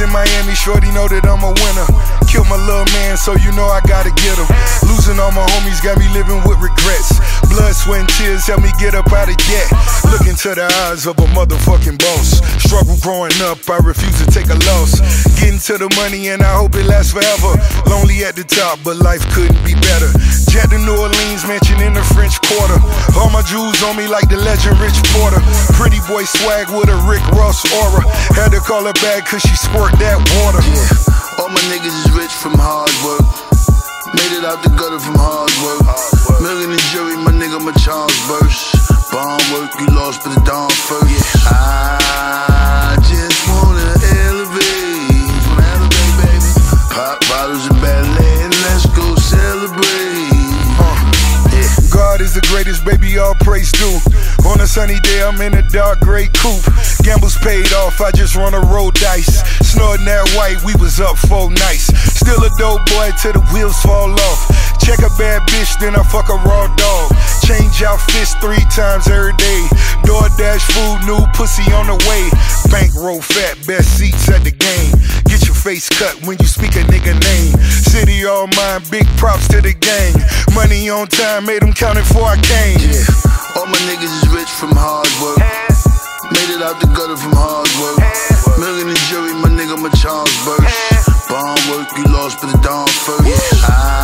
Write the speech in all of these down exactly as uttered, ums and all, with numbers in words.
in Miami, shorty know that I'm a winner. Killed my little man, so you know I gotta get him. Losing all my homies got me living with regrets. Blood, sweat, and tears help me get up out of debt. Look into the eyes of a motherfucking boss. Struggle growing up, I refuse to take a loss. Getting to the money and I hope it lasts forever. Lonely at the top, but life couldn't be better. Jet to New Orleans, mansion in the French Quarter. All my jewels on me like the legend Rich Porter. Pretty boy swag with a Rick Ross aura. Had to call her back cause she squirt that water. Yeah, all my niggas is rich from hard work. Made it out the gutter from hard work. Million and jury, my nigga, my Charles burst. Bomb work, you lost, but the dawn first. I just wanna elevate, wanna elevate, baby. Pop bottles and ballet, and let's go celebrate. God is the greatest, baby, all praise due. On a sunny day, I'm in a dark gray coupe. Gambles paid off, I just wanna roll dice. Snorting that white, we was up four nights. Still a dope boy till the wheels fall off. Check a bad bitch, then I fuck a raw dog. Change outfits three times every day. DoorDash food, new pussy on the way. Bankroll fat, best seats at the game. Get your face cut when you speak a nigga name. City all mine, big props to the gang. Money on time, made them count it before I came. Yeah, all my niggas is rich from hard work. Made it out the gutter from hard work. Million and jury, my nigga, my Charles burst. Bomb work, you lost, but the dawn first.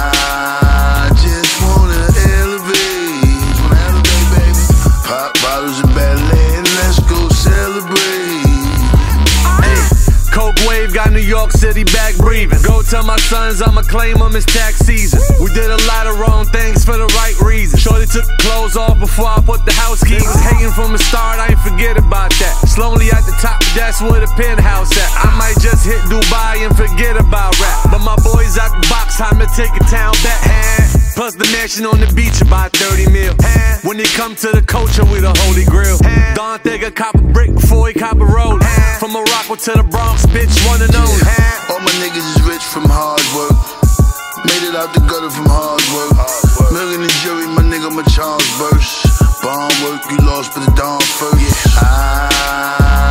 I just wanna elevate, wanna elevate, baby. Pop bottles and ballet, and let's go celebrate. Hey, Coke wave got New York City back breathing. Go tell my sons I'ma claim them, it's tax season. We did a lot of wrong things for the right reason. Shorty took the clothes off before I put the house keys. Was hating from the start, I ain't forget about that. Slowly at the top, that's where the penthouse at. I might just hit Dubai and forget about rap. But my boys out the box, time to take a town back. Plus the mansion on the beach about thirty mil. When it come to the culture, we the holy grail. Don Thega cop a brick before he cop a roll. From Morocco to the Bronx, bitch, one and only. All my niggas is rich from hard work. Made it out the gutter from hard work. Million and jury, my nigga, my Charles burst. Bomb work, you lost, but the dawn first. I